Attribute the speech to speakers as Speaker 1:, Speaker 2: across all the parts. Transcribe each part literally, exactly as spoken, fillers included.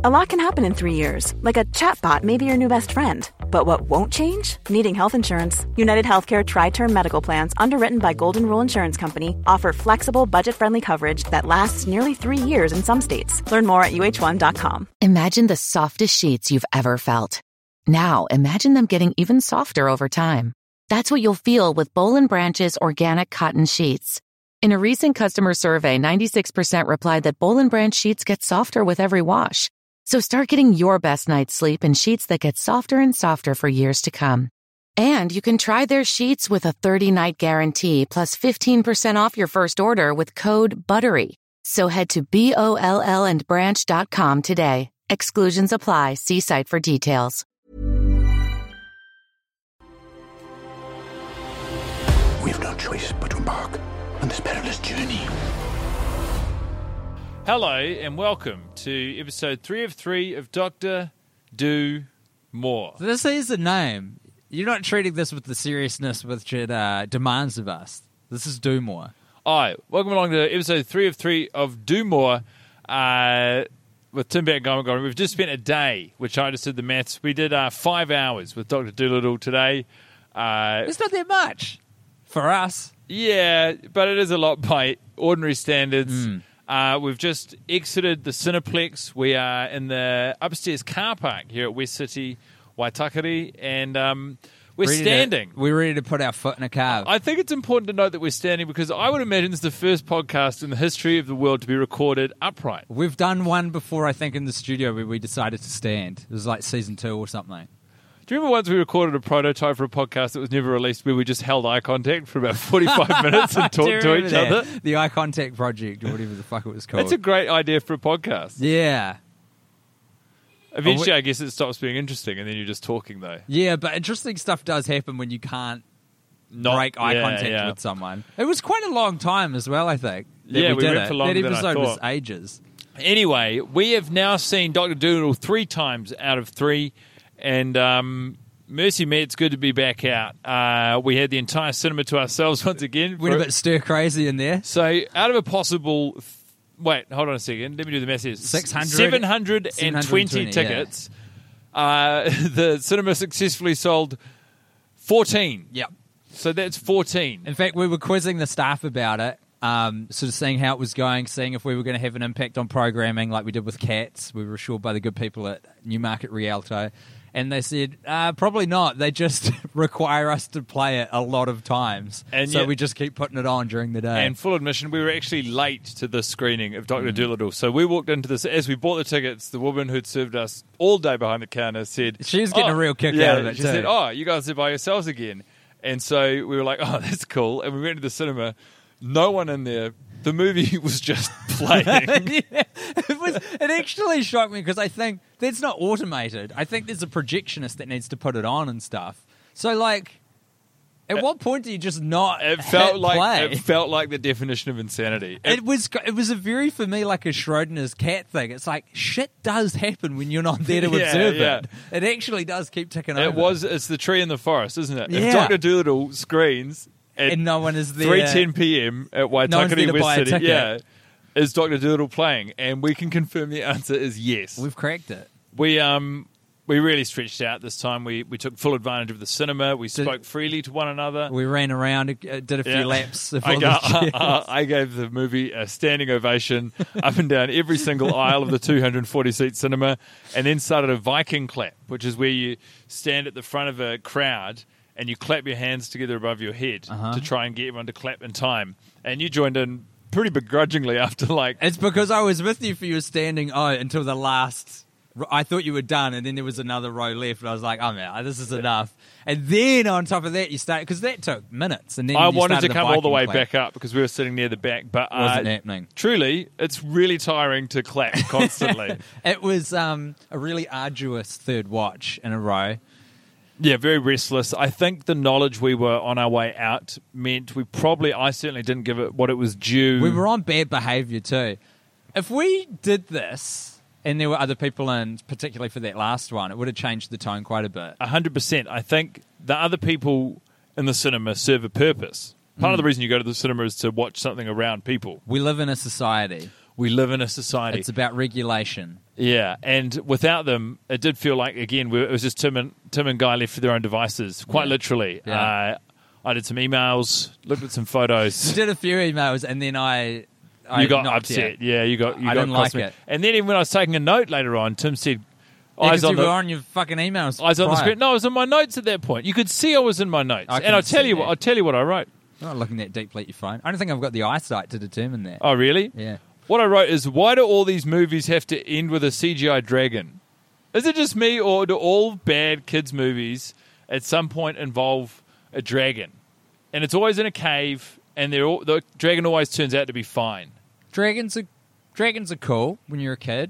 Speaker 1: A lot can happen in three years, like a chatbot may be your new best friend. But what won't change? Needing health insurance. United Healthcare Tri-Term Medical Plans, underwritten by Golden Rule Insurance Company, offer flexible, budget-friendly coverage that lasts nearly three years in some states. Learn more at U H one dot com.
Speaker 2: Imagine the softest sheets you've ever felt. Now, imagine them getting even softer over time. That's what you'll feel with Boll and Branch's organic cotton sheets. In a recent customer survey, ninety-six percent replied that Boll and Branch sheets get softer with every wash. So start getting your best night's sleep in sheets that get softer and softer for years to come. And you can try their sheets with a thirty-night guarantee plus fifteen percent off your first order with code BUTTERY. So head to B O L L and branch dot com today. Exclusions apply. See site for details.
Speaker 3: We have no choice but to embark on this perilous journey.
Speaker 4: Hello and welcome to episode three of three of Doctor Do More.
Speaker 5: This is a name. You're not treating this with the seriousness which it uh, demands of us. This is Do More.
Speaker 4: Hi, welcome along to episode three of three of Do More uh, with Tim Beck and Guy. We've just spent a day, which I just did the maths. We did uh, five hours with Doctor Dolittle today. Uh,
Speaker 5: it's not that much for us.
Speaker 4: Yeah, but it is a lot by ordinary standards.
Speaker 5: Mm.
Speaker 4: Uh, we've just exited the Cineplex. We are in the upstairs car park here at West City, Waitakere, and um, we're
Speaker 5: ready
Speaker 4: standing.
Speaker 5: To, we're ready to put our foot in a car.
Speaker 4: I think it's important to note that we're standing because I would imagine this is the first podcast in the history of the world to be recorded upright.
Speaker 5: We've done one before, I think, in the studio where we decided to stand. It was like season two or something.
Speaker 4: Do you remember once we recorded a prototype for a podcast that was never released where we just held eye contact for about forty-five minutes and talked to each
Speaker 5: that?
Speaker 4: other?
Speaker 5: The Eye Contact Project or whatever the fuck it was called.
Speaker 4: That's a great idea for a podcast.
Speaker 5: Yeah.
Speaker 4: Eventually, I guess it stops being interesting and then you're just talking, though.
Speaker 5: Yeah, but interesting stuff does happen when you can't
Speaker 4: Not,
Speaker 5: break eye
Speaker 4: yeah,
Speaker 5: contact
Speaker 4: yeah.
Speaker 5: with someone. It was quite a long time as well, I think. that
Speaker 4: Yeah,
Speaker 5: we,
Speaker 4: we
Speaker 5: did
Speaker 4: went
Speaker 5: it.
Speaker 4: for longer
Speaker 5: That
Speaker 4: than I
Speaker 5: episode was
Speaker 4: thought.
Speaker 5: ages.
Speaker 4: Anyway, we have now seen Doctor Dolittle three times out of three, and um, mercy me, it's good to be back out. Uh, we had the entire cinema to ourselves once again.
Speaker 5: Went a
Speaker 4: for-
Speaker 5: bit stir crazy in there.
Speaker 4: So, out of a possible... Th- wait, hold on a second. Let me do the math here.
Speaker 5: six hundred
Speaker 4: seven hundred twenty tickets. Uh, the cinema successfully sold fourteen.
Speaker 5: Yep.
Speaker 4: So, that's fourteen.
Speaker 5: In fact, we were quizzing the staff about it, um, sort of seeing how it was going, seeing if we were going to have an impact on programming like we did with Cats. We were assured by the good people at Newmarket Rialto. And they said, uh, probably not. They just require us to play it a lot of times.
Speaker 4: And
Speaker 5: so
Speaker 4: yet-
Speaker 5: we just keep putting it on during the day.
Speaker 4: And full admission, we were actually late to the screening of Doctor Dolittle. So we walked into this, as we bought the tickets, the woman who'd served us all day behind the counter said...
Speaker 5: She was getting
Speaker 4: "Oh,"
Speaker 5: a real kick
Speaker 4: yeah,
Speaker 5: out of it,
Speaker 4: She
Speaker 5: too.
Speaker 4: said, oh, you guys are by yourselves again. And so we were like, oh, that's cool. And we went to the cinema. No one in there. The movie was just playing.
Speaker 5: Yeah, it was. It actually shocked me because I think that's not automated. I think there's a projectionist that needs to put it on and stuff. So, like, at what point do you just not?
Speaker 4: It felt
Speaker 5: hit
Speaker 4: like
Speaker 5: play?
Speaker 4: it felt like the definition of insanity. It,
Speaker 5: It was. It was a very, for me, like a Schrodinger's cat thing. It's like shit does happen when you're not there to
Speaker 4: Yeah,
Speaker 5: observe
Speaker 4: yeah.
Speaker 5: it. It actually does keep ticking
Speaker 4: it
Speaker 5: over.
Speaker 4: was. It's the tree in the forest, isn't it? If
Speaker 5: Yeah.
Speaker 4: Doctor Dolittle screens at
Speaker 5: and no one is there.
Speaker 4: three ten p.m. at
Speaker 5: No one's there
Speaker 4: Waitakere
Speaker 5: to
Speaker 4: West
Speaker 5: buy a
Speaker 4: City,
Speaker 5: ticket.
Speaker 4: yeah, is Doctor Dolittle playing? And we can confirm the answer is yes.
Speaker 5: We've cracked it.
Speaker 4: We um we really stretched out this time. We we took full advantage of the cinema. We
Speaker 5: Did-
Speaker 4: spoke freely to one another.
Speaker 5: We ran around, uh, did a few
Speaker 4: Yeah.
Speaker 5: laps. Of
Speaker 4: I,
Speaker 5: all
Speaker 4: ga-
Speaker 5: the chairs.
Speaker 4: I, I gave the movie a standing ovation up and down every single aisle of the two hundred forty seat cinema, and then started a Viking clap, which is where you stand at the front of a crowd and you clap your hands together above your head
Speaker 5: Uh-huh.
Speaker 4: to try and get everyone to clap in time. And you joined in pretty begrudgingly after like...
Speaker 5: It's because I was with you for your standing O until the last. I thought you were done, and then there was another row left, and I was like, "Oh man, this is enough." And then on top of that, you start because that took minutes, and then
Speaker 4: I
Speaker 5: you
Speaker 4: wanted to
Speaker 5: started
Speaker 4: come all the
Speaker 5: Viking
Speaker 4: way
Speaker 5: clap.
Speaker 4: back up because we were sitting near the back, but uh,
Speaker 5: Wasn't happening.
Speaker 4: Truly, it's really tiring to clap constantly.
Speaker 5: It was um, a really arduous third watch in a row.
Speaker 4: Yeah, very restless. I think the knowledge we were on our way out meant we probably, I certainly didn't give it what it was due.
Speaker 5: We were on bad behaviour too. If we did this, and there were other people in, particularly for that last one, it would have changed the tone quite a bit.
Speaker 4: one hundred percent. I think the other people in the cinema serve a purpose. Part of the reason you go to the cinema is to watch something around people.
Speaker 5: We live in a society.
Speaker 4: we live in a society.
Speaker 5: It's about regulation.
Speaker 4: Yeah, and without them, it did feel like, again, we, it was just Tim and, Tim and Guy left to their own devices, quite
Speaker 5: Yeah.
Speaker 4: literally.
Speaker 5: Yeah.
Speaker 4: Uh, I did some emails, looked at some photos.
Speaker 5: You did a few emails, and then I, I
Speaker 4: You got
Speaker 5: knocked
Speaker 4: upset.
Speaker 5: you.
Speaker 4: Yeah, you got you
Speaker 5: I
Speaker 4: got
Speaker 5: didn't like
Speaker 4: cosmic.
Speaker 5: it.
Speaker 4: And then even when I was taking a note later on, Tim said,
Speaker 5: Yeah, 'cause
Speaker 4: eyes on
Speaker 5: you
Speaker 4: the
Speaker 5: were on your fucking emails.
Speaker 4: eyes on the
Speaker 5: prior.
Speaker 4: screen. No, I was in my notes at that point. You could see I was in my notes.
Speaker 5: I
Speaker 4: And I'll
Speaker 5: couldn't
Speaker 4: tell
Speaker 5: see
Speaker 4: you what
Speaker 5: that.
Speaker 4: I'll tell you what I wrote.
Speaker 5: I'm not looking that deeply at your phone. I don't think I've got the eyesight to determine that.
Speaker 4: Oh, really?
Speaker 5: Yeah.
Speaker 4: What I wrote is, why do all these movies have to end with a C G I dragon? Is it just me, or do all bad kids' movies at some point involve a dragon? And it's always in a cave, and they're all, the dragon always turns out to be fine.
Speaker 5: Dragons are dragons are cool when you're a kid.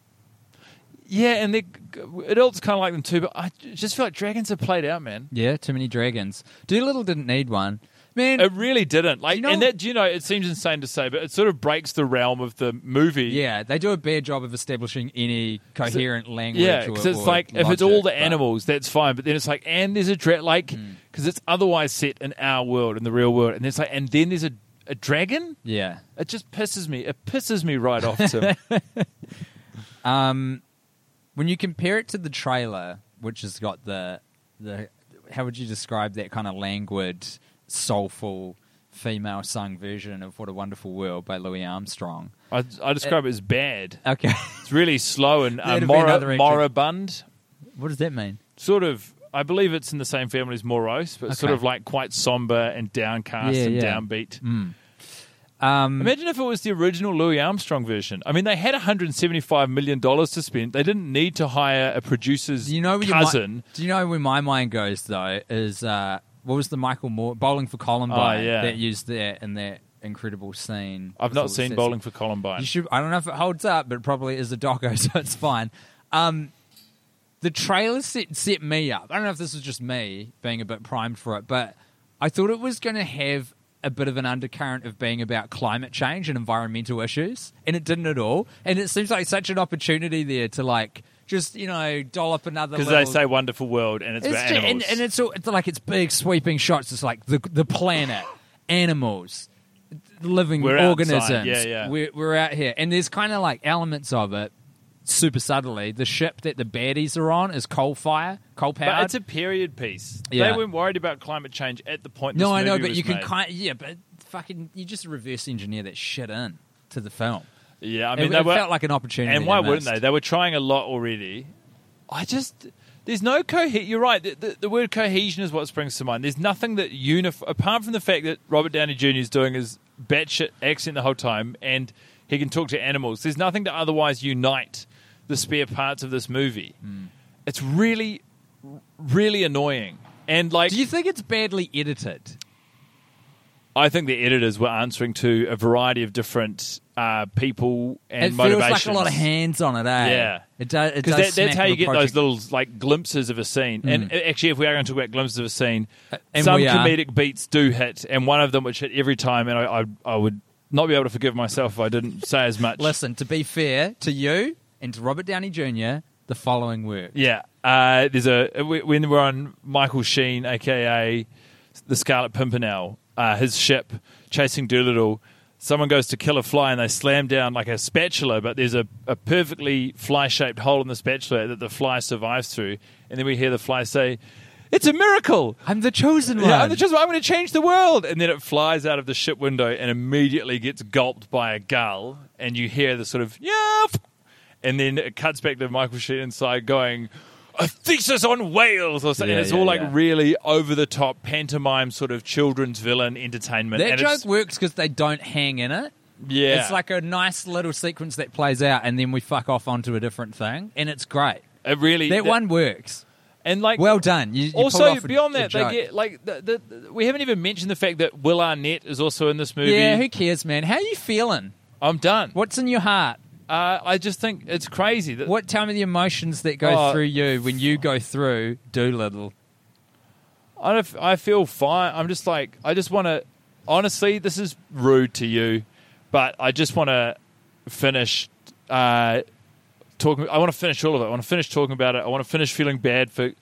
Speaker 4: Yeah, and they adults kind of like them too, but I just feel like dragons are played out, man.
Speaker 5: Yeah, too many dragons. Doolittle didn't need one. Man,
Speaker 4: It really didn't. Like,
Speaker 5: You know-
Speaker 4: and that, you know, it seems insane to say, but it sort of breaks the realm of the movie.
Speaker 5: yeah, they do a bad job of establishing any coherent language.
Speaker 4: Yeah,
Speaker 5: or,
Speaker 4: because it's
Speaker 5: or
Speaker 4: like if it's
Speaker 5: logic,
Speaker 4: all the
Speaker 5: but-
Speaker 4: animals, that's fine. But then it's like, and there's a dra- like because it's otherwise set in our world, in the real world, and it's like, and then there's a a dragon.
Speaker 5: Yeah.
Speaker 4: It just pisses me. It pisses me right off. Tim.
Speaker 5: Um, when you compare it to the trailer, which has got the the how would you describe that kind of languid, soulful, female sung version of "What a Wonderful World" by Louis Armstrong?
Speaker 4: I, I describe it as bad.
Speaker 5: Okay,
Speaker 4: It's really slow and uh,
Speaker 5: That'd be another
Speaker 4: mora-
Speaker 5: entry.
Speaker 4: moribund.
Speaker 5: what does that mean?
Speaker 4: Sort of. I believe it's in the same family as morose, but sort
Speaker 5: Okay.
Speaker 4: of like quite somber and downcast
Speaker 5: Yeah,
Speaker 4: and
Speaker 5: yeah.
Speaker 4: downbeat.
Speaker 5: Um,
Speaker 4: Imagine if it was the original Louis Armstrong version. I mean, they had one hundred seventy-five million dollars to spend. They didn't need to hire a producer's
Speaker 5: do you know where your
Speaker 4: cousin.
Speaker 5: mi- do you know where my mind goes though? Is uh, what was the Michael Moore Bowling for Columbine
Speaker 4: Oh, yeah.
Speaker 5: that used that in that incredible scene?
Speaker 4: I've
Speaker 5: with
Speaker 4: not
Speaker 5: all the
Speaker 4: seen
Speaker 5: sexy-
Speaker 4: Bowling for Columbine.
Speaker 5: You should. I don't know if it holds up, but it probably is a doco, so it's fine. Um, the trailer set set me up. I don't know if this was just me being a bit primed for it, but I thought it was going to have a bit of an undercurrent of being about climate change and environmental issues, and it didn't at all. And it seems like such an opportunity there to like just you know dollop another
Speaker 4: Because
Speaker 5: little.
Speaker 4: they say wonderful world and it's,
Speaker 5: It's
Speaker 4: about
Speaker 5: ju-
Speaker 4: animals.
Speaker 5: and, and it's, all, it's like it's big sweeping shots. It's like the the planet, animals, living
Speaker 4: We're outside.
Speaker 5: organisms.
Speaker 4: Yeah, yeah.
Speaker 5: We're, we're out here, and there's kind of like elements of it, super subtly. The ship that the baddies are on is coal fire, coal
Speaker 4: but
Speaker 5: powered.
Speaker 4: it's a period piece.
Speaker 5: Yeah.
Speaker 4: They weren't worried about climate change at the point
Speaker 5: no,
Speaker 4: this
Speaker 5: I know,
Speaker 4: movie
Speaker 5: but
Speaker 4: was
Speaker 5: you can
Speaker 4: made.
Speaker 5: kind yeah, but fucking you just reverse engineer that shit in to the film.
Speaker 4: Yeah, I
Speaker 5: It-
Speaker 4: mean,
Speaker 5: it,
Speaker 4: they were,
Speaker 5: felt like an opportunity.
Speaker 4: and why
Speaker 5: they
Speaker 4: wouldn't
Speaker 5: missed.
Speaker 4: they? They were trying a lot already. I just... There's no cohesion. You're right. The, the, the word cohesion is what springs to mind. There's nothing that unif- apart from the fact that Robert Downey Junior is doing his batshit accent the whole time, and he can talk to animals. There's nothing to otherwise unite the spare parts of this movie.
Speaker 5: Hmm.
Speaker 4: It's really, really annoying. And like,
Speaker 5: Do you think it's badly edited?
Speaker 4: I think the editors were answering to a variety of different uh, people and
Speaker 5: It feels
Speaker 4: motivations.
Speaker 5: like a lot of hands on it, eh?
Speaker 4: Yeah.
Speaker 5: It does. It
Speaker 4: Because
Speaker 5: does
Speaker 4: that, that's
Speaker 5: smack
Speaker 4: how
Speaker 5: of
Speaker 4: you
Speaker 5: a
Speaker 4: get
Speaker 5: project.
Speaker 4: those little like glimpses of a scene. And actually, if we are going to talk about glimpses of a scene,
Speaker 5: and
Speaker 4: some
Speaker 5: we are.
Speaker 4: comedic beats do hit, and one of them which hit every time, and I, I, I would not be able to forgive myself if I didn't say as much.
Speaker 5: Listen, to be fair to you and to Robert Downey Junior, the following work.
Speaker 4: Yeah, uh, there's a when we're on Michael Sheen, aka the Scarlet Pimpernel, uh, his ship chasing Doolittle. Someone goes to kill a fly and they slam down like a spatula, but there's a, a perfectly fly-shaped hole in the spatula that the fly survives through. And then we hear the fly say, "It's a miracle!
Speaker 5: I'm the chosen one.
Speaker 4: Yeah, I'm the chosen one. I'm going to change the world!" And then it flies out of the ship window and immediately gets gulped by a gull. And you hear the sort of, yeah, and then it cuts back to Michael Sheen inside going, "A thesis on whales," or something.
Speaker 5: Yeah,
Speaker 4: and it's
Speaker 5: yeah,
Speaker 4: all like
Speaker 5: yeah.
Speaker 4: really over the top pantomime sort of children's villain entertainment.
Speaker 5: That
Speaker 4: and
Speaker 5: joke
Speaker 4: it's,
Speaker 5: works because they don't hang in it.
Speaker 4: yeah,
Speaker 5: It's like a nice little sequence that plays out, and then we fuck off onto a different thing, and it's great.
Speaker 4: it really
Speaker 5: That
Speaker 4: that-
Speaker 5: one works.
Speaker 4: and like
Speaker 5: Well done. You, you pulled
Speaker 4: also
Speaker 5: off a-
Speaker 4: beyond
Speaker 5: a
Speaker 4: that, they
Speaker 5: joke.
Speaker 4: get like the, the, the- we haven't even mentioned the fact that Will Arnett is also in this movie.
Speaker 5: Yeah, who cares, man? How are you feeling?
Speaker 4: I'm done.
Speaker 5: What's in your heart?
Speaker 4: Uh, I just think it's crazy that
Speaker 5: What? Tell me the emotions that go
Speaker 4: Oh.
Speaker 5: through you when you go through Doolittle.
Speaker 4: I don't, I feel fine. I'm just like, I just want to, honestly, this is rude to you, but I just want to finish uh, talking. I want to finish all of it. I want to finish talking about it. I want to finish feeling bad for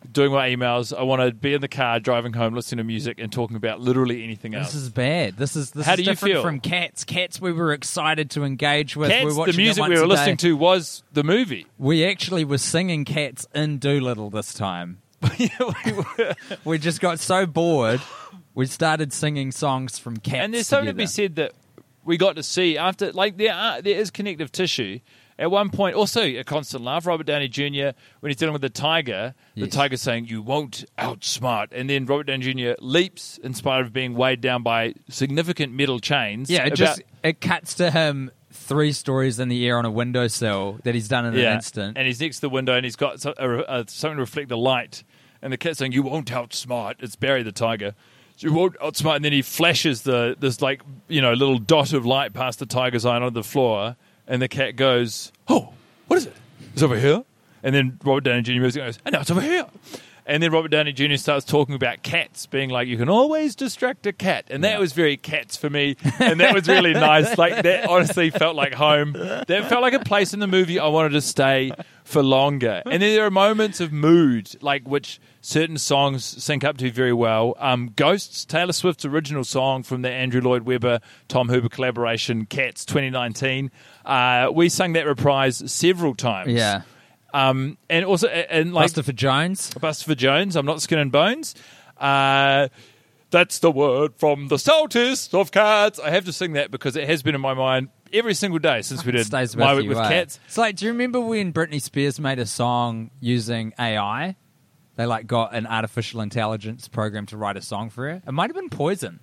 Speaker 4: doing my emails. I want to be in the car, driving home, listening to music, and talking about literally anything else.
Speaker 5: This is bad. This is this
Speaker 4: How
Speaker 5: is
Speaker 4: do you
Speaker 5: different
Speaker 4: feel?
Speaker 5: from Cats. Cats we were excited to engage with.
Speaker 4: Cats,
Speaker 5: we were watching
Speaker 4: the music
Speaker 5: it
Speaker 4: we
Speaker 5: once
Speaker 4: were
Speaker 5: a
Speaker 4: listening
Speaker 5: day.
Speaker 4: to was the movie.
Speaker 5: We actually were singing Cats in Doolittle this time.
Speaker 4: Yeah, we were.
Speaker 5: We just got so bored, we started singing songs from Cats.
Speaker 4: And there's something to
Speaker 5: together.
Speaker 4: be said that we got to see after, like there are, there is connective tissue. At one point, also a constant laugh, Robert Downey Junior, when he's dealing with the tiger, the
Speaker 5: Yes.
Speaker 4: tiger's saying, you won't outsmart. And then Robert Downey Junior leaps in spite of being weighed down by significant metal chains.
Speaker 5: Yeah, it
Speaker 4: about-
Speaker 5: just it cuts to him three stories in the air on a windowsill that he's done in
Speaker 4: yeah,
Speaker 5: an instant.
Speaker 4: And he's next to the window and he's got so- a, a, something to reflect the light. And the cat's saying, you won't outsmart. It's Barry the tiger. You won't outsmart. And then he flashes the this, like, you know, little dot of light past the tiger's eye onto the floor. And the cat goes, oh, what is it? It's over here. And then Robert Downey Junior moves and goes, and now it's over here. And then Robert Downey Junior starts talking about cats, being like, you can always distract a cat. And that was very Cats for me. And that was really nice. Like, that honestly felt like home. That felt like a place in the movie I wanted to stay for longer. And then there are moments of mood, like, which certain songs sync up to very well. Um, Ghosts, Taylor Swift's original song from the Andrew Lloyd Webber, Tom Hooper collaboration, Cats twenty nineteen. Uh, we sang that reprise several times.
Speaker 5: Yeah.
Speaker 4: Um, and also, and like
Speaker 5: Buster for Jones.
Speaker 4: Buster for Jones, I'm not skin and bones. Uh, that's the word from the stoutest of cats. I have to sing that because it has been in my mind every single day since we did
Speaker 5: Stays
Speaker 4: My
Speaker 5: with
Speaker 4: Week
Speaker 5: you,
Speaker 4: with
Speaker 5: eh?
Speaker 4: Cats.
Speaker 5: It's like, do you remember when Britney Spears made a song using A I? They like got an artificial intelligence program to write a song for her. It might have been Poison.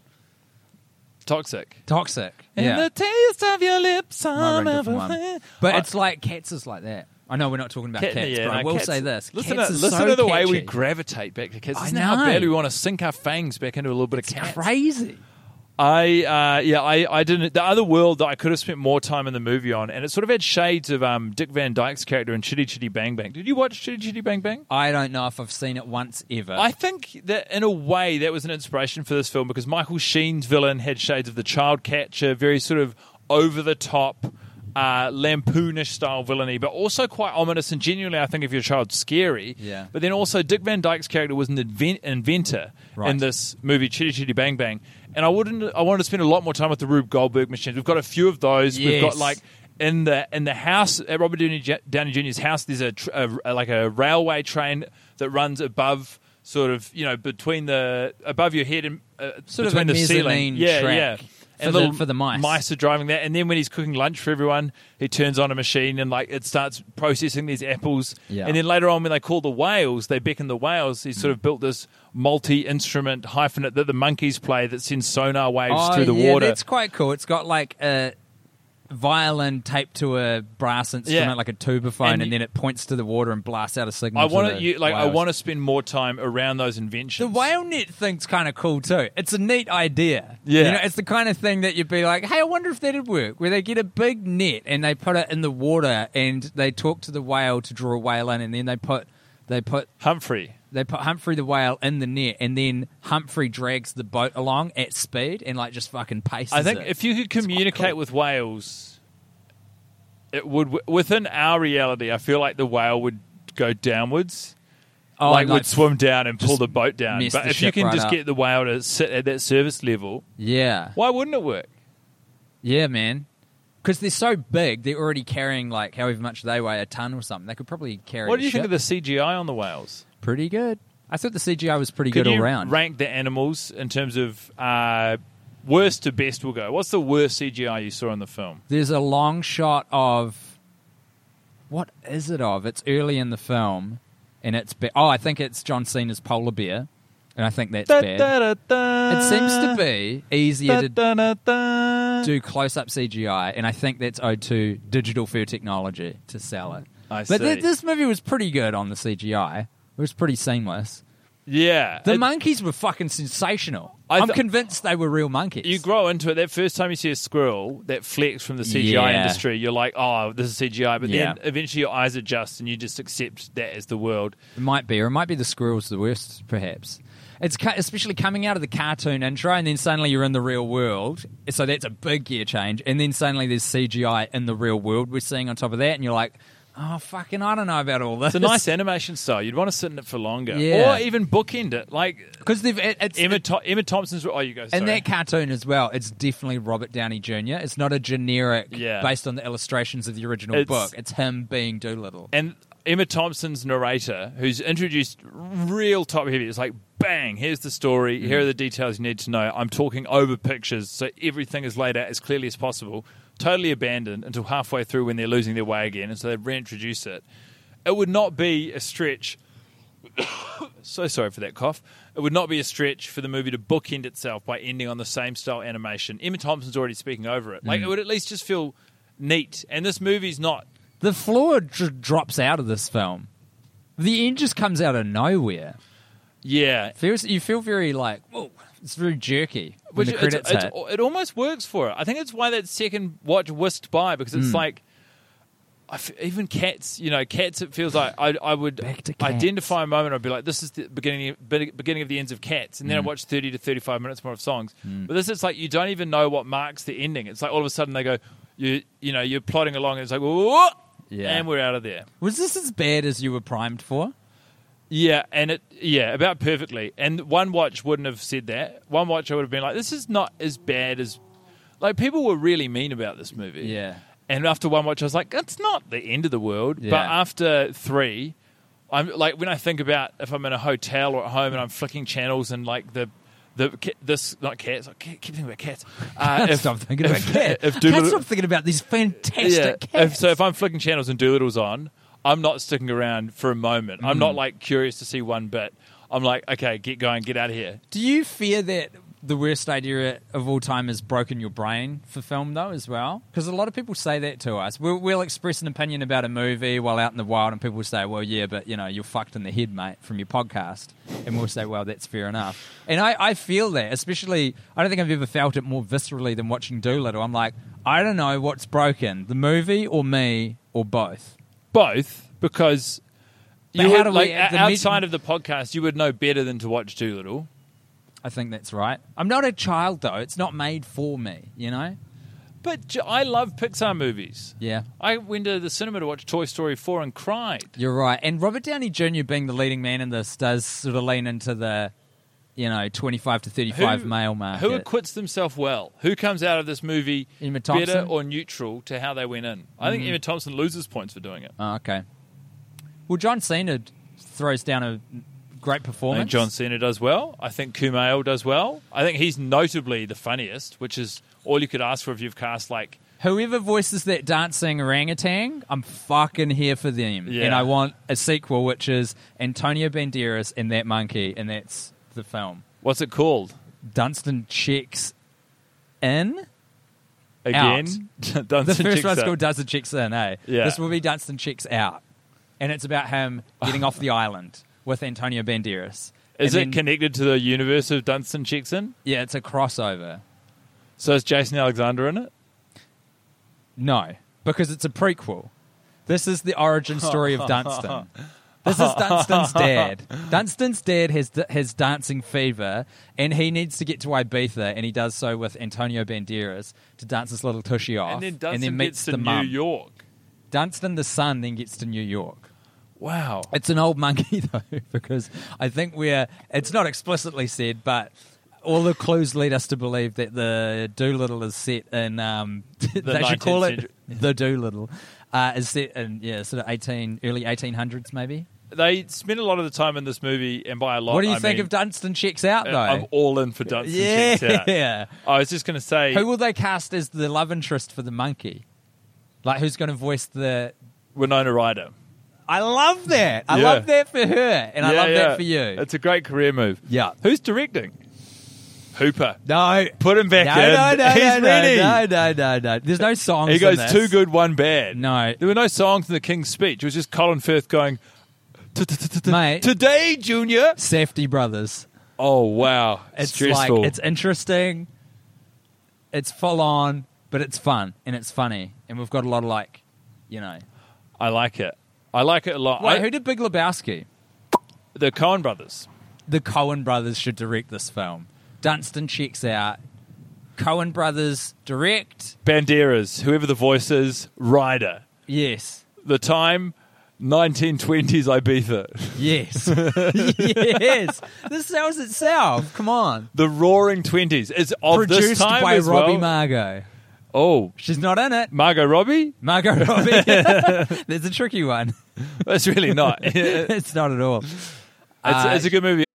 Speaker 4: Toxic.
Speaker 5: Toxic.
Speaker 4: And
Speaker 5: yeah.
Speaker 4: the taste of your lips,
Speaker 5: Might
Speaker 4: I'm
Speaker 5: have been a different
Speaker 4: ever
Speaker 5: one. But
Speaker 4: I-
Speaker 5: it's like Cats is like that. I know we're not talking about
Speaker 4: Cat-
Speaker 5: Cats,
Speaker 4: yeah,
Speaker 5: but I
Speaker 4: no,
Speaker 5: will
Speaker 4: Cats-
Speaker 5: say this.
Speaker 4: Listen,
Speaker 5: Cats
Speaker 4: to,
Speaker 5: is
Speaker 4: listen
Speaker 5: so
Speaker 4: to the way we
Speaker 5: catchy.
Speaker 4: gravitate back to Cats.
Speaker 5: I
Speaker 4: Isn't that how
Speaker 5: know.
Speaker 4: badly we want to sink our fangs back into a little bit of
Speaker 5: It's
Speaker 4: Cats?
Speaker 5: crazy.
Speaker 4: I uh, yeah, I, I didn't. The other world that I could have spent more time in the movie on, and it sort of had shades of um, Dick Van Dyke's character in Chitty Chitty Bang Bang. Did you watch Chitty Chitty Bang Bang?
Speaker 5: I don't know if I've seen it once ever.
Speaker 4: I think that in a way that was an inspiration for this film because Michael Sheen's villain had shades of the child catcher, very sort of over the top, uh, lampoonish style villainy, but also quite ominous and genuinely, I think, if your child's scary.
Speaker 5: Yeah.
Speaker 4: But then also Dick Van Dyke's character was an invent- inventor
Speaker 5: Right.
Speaker 4: in this movie, Chitty Chitty Bang Bang. And I wouldn't. I wanted to spend a lot more time with the Rube Goldberg machines. We've got a few of those. We've got
Speaker 5: Yes.
Speaker 4: like in the in the house at Robert Downey, Downey Junior's house. There's a, tr- a, a like a railway train that runs above, sort of you know between the above your head and uh,
Speaker 5: Sort of
Speaker 4: between
Speaker 5: a
Speaker 4: the ceiling.
Speaker 5: mezzanine
Speaker 4: Yeah,
Speaker 5: track
Speaker 4: yeah.
Speaker 5: for
Speaker 4: And
Speaker 5: the-
Speaker 4: little
Speaker 5: for the mice.
Speaker 4: Mice are driving that, and then when he's cooking lunch for everyone, he turns on a machine and like it starts processing these apples.
Speaker 5: Yeah.
Speaker 4: And then later on, when they call the whales, they beckon the whales. He's sort of built this multi-instrument hyphenate that the monkeys play that sends sonar waves
Speaker 5: oh,
Speaker 4: through the
Speaker 5: yeah,
Speaker 4: water.
Speaker 5: That's quite cool. It's got like a violin taped to a brass instrument,
Speaker 4: Yeah.
Speaker 5: like a tubaphone,
Speaker 4: And
Speaker 5: and,
Speaker 4: you-
Speaker 5: then it points to the water and blasts out a signal.
Speaker 4: I
Speaker 5: to
Speaker 4: want
Speaker 5: the
Speaker 4: to you like I
Speaker 5: whales.
Speaker 4: want to spend more time around those
Speaker 5: The
Speaker 4: inventions.
Speaker 5: whale net thing's kind of cool too. It's a neat idea.
Speaker 4: Yeah.
Speaker 5: You know, it's the kind of thing that you'd be like, hey, I wonder if that'd work. Where they get a big net and they put it in the water and they talk to the whale to draw a whale in, and then they put they put
Speaker 4: Humphrey.
Speaker 5: they put Humphrey the whale in the net, and then Humphrey drags the boat along at speed and like just fucking paces
Speaker 4: I think
Speaker 5: it.
Speaker 4: if you could
Speaker 5: It's quite
Speaker 4: communicate
Speaker 5: cool.
Speaker 4: with whales, it would within our reality. I feel like the whale would go downwards.
Speaker 5: Oh,
Speaker 4: like
Speaker 5: and,
Speaker 4: would swim down and pull
Speaker 5: just
Speaker 4: the boat down.
Speaker 5: mess
Speaker 4: But
Speaker 5: the
Speaker 4: if you
Speaker 5: ship
Speaker 4: can
Speaker 5: right
Speaker 4: just
Speaker 5: up.
Speaker 4: get the whale to sit at that service level,
Speaker 5: Yeah.
Speaker 4: why wouldn't it work?
Speaker 5: Yeah, man. Because they're so big, they're already carrying like however much they weigh, a ton or something. They could probably carry.
Speaker 4: What do
Speaker 5: a
Speaker 4: you think
Speaker 5: ship.
Speaker 4: of the C G I on the whales?
Speaker 5: Pretty good. I thought the C G I was pretty
Speaker 4: Could
Speaker 5: good
Speaker 4: you
Speaker 5: all round.
Speaker 4: rank the animals in terms of uh, worst to best? We'll go. What's the worst C G I you saw in the film?
Speaker 5: There's a long shot of what is it of? It's early in the film, and it's be- oh, I think it's John Cena's polar bear, and I think that's bad. It seems to be easier to do close-up C G I, and I think that's owed to digital fur technology to sell it.
Speaker 4: I
Speaker 5: But th-
Speaker 4: see.
Speaker 5: this movie was pretty good on the C G I. It was pretty seamless.
Speaker 4: Yeah.
Speaker 5: The
Speaker 4: It-
Speaker 5: monkeys were fucking sensational.
Speaker 4: I
Speaker 5: I'm
Speaker 4: th-
Speaker 5: convinced they were real monkeys.
Speaker 4: You grow into it. That first time you see a squirrel that flex from the C G I
Speaker 5: Yeah.
Speaker 4: industry, you're like, oh, this is C G I. But
Speaker 5: Yeah.
Speaker 4: then eventually your eyes adjust and you just accept that as the world.
Speaker 5: It might be, or it might be the squirrels the worst, perhaps. It's ca- especially coming out of the cartoon intro, and then suddenly you're in the real world. So that's a big gear change. And then suddenly there's C G I in the real world we're seeing on top of that, and you're like, Oh, fucking, I don't know about all this.
Speaker 4: It's a nice animation style. You'd want to sit in it for longer.
Speaker 5: Yeah.
Speaker 4: Or even bookend it. Like,
Speaker 5: Because they've it, it's
Speaker 4: Emma,
Speaker 5: it,
Speaker 4: Tho- Emma Thompson's... Oh, you go, sorry.
Speaker 5: in that cartoon as well, it's definitely Robert Downey Junior It's not a generic
Speaker 4: Yeah.
Speaker 5: based on the illustrations of the original
Speaker 4: It's-
Speaker 5: book. It's him being Doolittle.
Speaker 4: And Emma Thompson's narrator, who's introduced real top heavy, it's like, bang, here's the story, here are the details you need to know. I'm talking over pictures, so everything is laid out as clearly as possible. Totally abandoned until halfway through when they're losing their way again, and so they reintroduce it. It would not be a stretch. So sorry for that cough. It would not be a stretch for the movie to bookend itself by ending on the same style animation. Emma Thompson's already speaking over it. Like, it would at least just feel neat. And this movie's not.
Speaker 5: The floor dr- drops out of this film. The end just comes out of nowhere.
Speaker 4: Yeah.
Speaker 5: Feels you feel very like, whoa, it's very jerky when
Speaker 4: Which
Speaker 5: the credits
Speaker 4: it's,
Speaker 5: hit.
Speaker 4: it's, it almost works for it. I think it's why that second watch whisked by, because it's like, I f- even Cats, you know, Cats, it feels like I, I would
Speaker 5: Back to Cats.
Speaker 4: identify a moment, I'd be like, this is the beginning, beginning of the ends of Cats, and then I watch thirty to thirty-five minutes more of songs. But this is like, you don't even know what marks the ending. It's like all of a sudden they go, you you know, you're plodding along, and it's like, whoa,
Speaker 5: Yeah.
Speaker 4: and we're out of there.
Speaker 5: Was this as bad as you were primed for?
Speaker 4: Yeah, and it yeah, about perfectly. And one watch wouldn't have said that. One watch I would have been like, this is not as bad as... Like, people were really mean about this movie.
Speaker 5: Yeah.
Speaker 4: And after one watch, I was like, it's not the end of the world.
Speaker 5: Yeah.
Speaker 4: But after three, I'm like, when I think about if I'm in a hotel or at home and I'm flicking channels and like the... The ca- this not cats. I keep thinking about cats. Uh,
Speaker 5: Can't
Speaker 4: if-
Speaker 5: stop thinking about
Speaker 4: if-
Speaker 5: cats.
Speaker 4: if
Speaker 5: Can't
Speaker 4: Doolittle-
Speaker 5: stop thinking about these fantastic
Speaker 4: yeah.
Speaker 5: cats.
Speaker 4: If, so if I'm flicking channels and Doolittle's on, I'm not sticking around for a moment. I'm
Speaker 5: Mm.
Speaker 4: not like curious to see one bit. I'm like, okay, get going, get out of here.
Speaker 5: Do you fear that the worst idea of all time has broken your brain for film, though, as well? Because a lot of people say that to us. We'll, we'll express an opinion about a movie while out in the wild, and people will say, well, yeah, but, you know, you're fucked in the head, mate, from your podcast. And we'll say, well, that's fair enough. And I, I feel that, especially, I don't think I've ever felt it more viscerally than watching Doolittle. I'm like, I don't know what's broken, the movie or me or both.
Speaker 4: Both, because
Speaker 5: But
Speaker 4: you
Speaker 5: how
Speaker 4: would,
Speaker 5: do we-
Speaker 4: like,
Speaker 5: the
Speaker 4: o-
Speaker 5: mid-
Speaker 4: outside of the podcast, you would know better than to watch Doolittle.
Speaker 5: I think that's right. I'm not a child, though. It's not made for me, you know?
Speaker 4: But j- I love Pixar movies.
Speaker 5: Yeah.
Speaker 4: I went to the cinema to watch Toy Story four and cried.
Speaker 5: You're right. And Robert Downey Junior being the leading man in this does sort of lean into the, you know, twenty-five to thirty-five male market.
Speaker 4: Who acquits themselves well? Who comes out of this movie
Speaker 5: Emma
Speaker 4: better
Speaker 5: Thompson?
Speaker 4: or neutral to how they went in? I think Emma Thompson loses points for doing it.
Speaker 5: Oh, okay. Well, John Cena throws down a great
Speaker 4: I
Speaker 5: performance.
Speaker 4: think John Cena does well. I think Kumail does well. I think he's notably the funniest, which is all you could ask for if you've cast like...
Speaker 5: Whoever voices that dancing orangutan, I'm fucking here for them.
Speaker 4: Yeah.
Speaker 5: And I want a sequel, which is Antonio Banderas and that monkey, and that's the film.
Speaker 4: What's it called?
Speaker 5: Dunstan checks in.
Speaker 4: Again?
Speaker 5: The
Speaker 4: Dunstan
Speaker 5: first
Speaker 4: checks
Speaker 5: one's
Speaker 4: out.
Speaker 5: called Dunstan checks in, eh?
Speaker 4: Yeah.
Speaker 5: This will be Dunstan checks out. And it's about him getting off the island with Antonio Banderas.
Speaker 4: Is
Speaker 5: And
Speaker 4: it
Speaker 5: then-
Speaker 4: connected to the universe of Dunstan checks in?
Speaker 5: Yeah, it's a crossover.
Speaker 4: So is Jason Alexander in it?
Speaker 5: No, because it's a prequel. This is the origin story of Dunstan. This is Dunstan's dad. Dunstan's dad has has dancing fever, and he needs to get to Ibiza, and he does so with Antonio Banderas to dance this little tushy off,
Speaker 4: And then Dunstan
Speaker 5: meets
Speaker 4: gets to
Speaker 5: the
Speaker 4: New
Speaker 5: mum.
Speaker 4: York.
Speaker 5: Dunstan, the son, then gets to New York.
Speaker 4: Wow.
Speaker 5: It's an old monkey, though, because I think we're... It's not explicitly said, but all the clues lead us to believe that the Doolittle is set in... Um, they should call it
Speaker 4: nineteenth
Speaker 5: the Doolittle. Uh, is set in, yeah, sort of eighteen, early eighteen hundreds, maybe.
Speaker 4: They spend a lot of the time in this movie, and by a lot,
Speaker 5: What do you
Speaker 4: I
Speaker 5: think
Speaker 4: mean,
Speaker 5: of Dunstan Checks Out, though?
Speaker 4: I'm all in for Dunstan
Speaker 5: yeah.
Speaker 4: checks out. I was just going to say,
Speaker 5: Who will they cast as the love interest for the monkey? Like, who's going to voice the...
Speaker 4: Winona Ryder.
Speaker 5: I love that. I
Speaker 4: Yeah.
Speaker 5: love that for her, and I
Speaker 4: Yeah,
Speaker 5: love
Speaker 4: yeah.
Speaker 5: that for you.
Speaker 4: It's a great career move.
Speaker 5: Yeah.
Speaker 4: Who's directing? Hooper.
Speaker 5: No.
Speaker 4: Put him back
Speaker 5: No,
Speaker 4: in.
Speaker 5: no, no,
Speaker 4: He's
Speaker 5: no,
Speaker 4: ready.
Speaker 5: no, no, no, no. There's no songs
Speaker 4: He
Speaker 5: in
Speaker 4: goes
Speaker 5: this.
Speaker 4: two good, one bad.
Speaker 5: No.
Speaker 4: There were no songs in the King's Speech. It was just Colin Firth going,
Speaker 5: Mate.
Speaker 4: today, Junior.
Speaker 5: Safety Brothers.
Speaker 4: Oh, wow.
Speaker 5: It's
Speaker 4: Stressful.
Speaker 5: like, it's interesting, it's full on, but it's fun, and it's funny. And we've got a lot of, like, you know.
Speaker 4: I like it. I like it a lot.
Speaker 5: Wait,
Speaker 4: I-
Speaker 5: who did Big Lebowski?
Speaker 4: the Coen brothers.
Speaker 5: The Coen brothers should direct this film. Dunstan checks out. Coen brothers direct.
Speaker 4: Banderas, whoever the voice is, Ryder.
Speaker 5: Yes.
Speaker 4: The time, nineteen twenties Ibiza.
Speaker 5: Yes. Yes. This sells itself. Come on.
Speaker 4: The Roaring Twenties. It's of
Speaker 5: Produced
Speaker 4: this time
Speaker 5: by
Speaker 4: as
Speaker 5: Robbie
Speaker 4: well.
Speaker 5: Margot.
Speaker 4: Oh,
Speaker 5: She's not in it.
Speaker 4: Margot Robbie?
Speaker 5: Margot Robbie. There's a tricky one.
Speaker 4: That's really not. it's,
Speaker 5: It's not at all. Uh,
Speaker 4: it's a good movie.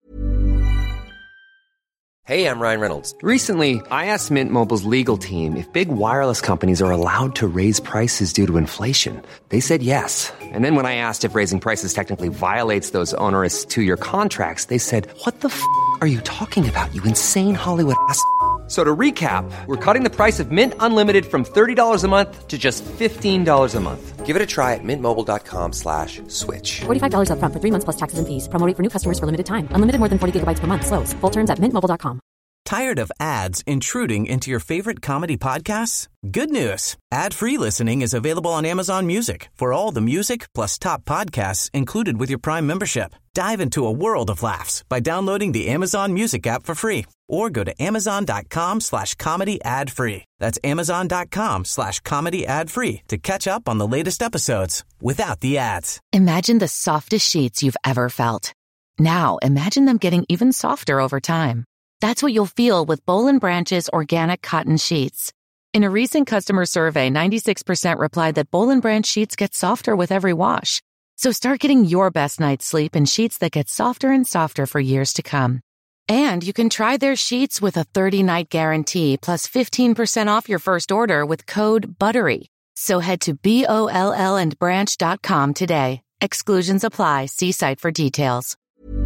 Speaker 6: Hey, I'm Ryan Reynolds. Recently, I asked Mint Mobile's legal team if big wireless companies are allowed to raise prices due to inflation. They said yes. And then when I asked if raising prices technically violates those onerous two-year contracts, they said, "What the f*** are you talking about, you insane Hollywood ass f- So to recap, we're cutting the price of Mint Unlimited from thirty dollars a month to just fifteen dollars a month. Give it a try at mintmobile.com slash switch.
Speaker 7: forty-five dollars up front for three months plus taxes and fees. Promo rate for new customers for limited time. Unlimited more than forty gigabytes per month. Slows full terms at mint mobile dot com.
Speaker 8: Tired of ads intruding into your favorite comedy podcasts? Good news. Ad-free listening is available on Amazon Music for all the music plus top podcasts included with your Prime membership. Dive into a world of laughs by downloading the Amazon Music app for free or go to amazon.com slash comedy ad free. That's amazon.com slash comedy ad free to catch up on the latest episodes without the ads.
Speaker 2: Imagine the softest sheets you've ever felt. Now imagine them getting even softer over time. That's what you'll feel with Boll and Branch's organic cotton sheets. In a recent customer survey, ninety-six percent replied that Boll and Branch sheets get softer with every wash. So start getting your best night's sleep in sheets that get softer and softer for years to come. And you can try their sheets with a thirty-night guarantee plus fifteen percent off your first order with code BUTTERY. So head to B O L L and branch dot com today. Exclusions apply. See site for details.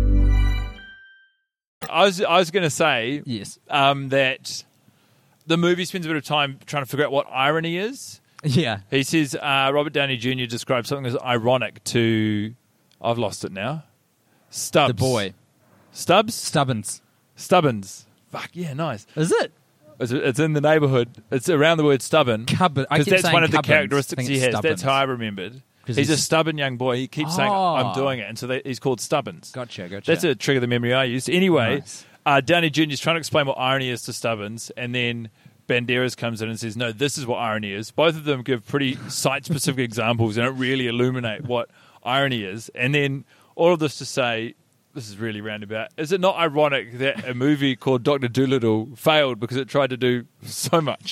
Speaker 4: I was I was going to say
Speaker 5: Yes.
Speaker 4: um, that the movie spends a bit of time trying to figure out what irony is.
Speaker 5: Yeah.
Speaker 4: He says uh, Robert Downey Junior describes something as ironic to, I've lost it now, Stubbs.
Speaker 5: The boy.
Speaker 4: Stubbs?
Speaker 5: Stubbins.
Speaker 4: Stubbins. Fuck, yeah, nice.
Speaker 5: Is it?
Speaker 4: It's, it's in the neighbourhood. It's around the word stubborn.
Speaker 5: Cupboard. I
Speaker 4: Because
Speaker 5: keep
Speaker 4: that's
Speaker 5: saying
Speaker 4: one of the
Speaker 5: cubbins.
Speaker 4: characteristics
Speaker 5: I think
Speaker 4: he
Speaker 5: it's
Speaker 4: has. That's
Speaker 5: Stubbins.
Speaker 4: how I remembered.
Speaker 5: 'Cause
Speaker 4: He's,
Speaker 5: he's-
Speaker 4: a stubborn young boy. He keeps saying,
Speaker 5: Oh.
Speaker 4: I'm doing it. And so they, he's called Stubbins.
Speaker 5: Gotcha, gotcha.
Speaker 4: That's a trick of the memory I used. Anyway,
Speaker 5: Nice.
Speaker 4: uh, Downey Junior is trying to explain what irony is to Stubbins, and then Banderas comes in and says, no, this is what irony is. Both of them give pretty site-specific examples and don't really illuminate what irony is. And then all of this to say, this is really roundabout, is it not ironic that a movie called Doctor Dolittle failed because it tried to do so much?